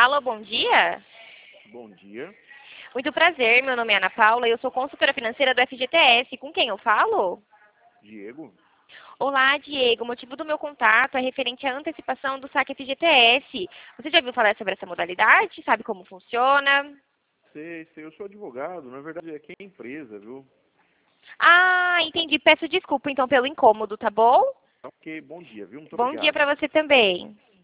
Alô, bom dia. Bom dia, Muito prazer, meu nome é Ana Paula e eu sou consultora financeira do FGTS. Com quem eu falo? Diego. Olá, Diego. O motivo do meu contato é referente à antecipação do saque FGTS. Você já ouviu falar sobre essa modalidade? Sabe como funciona? Sei, eu sou advogado, na verdade aqui é empresa, viu? Ah, entendi. Peço desculpa então pelo incômodo, tá bom? Ok, bom dia, viu? Muito Bom dia obrigado. para você também.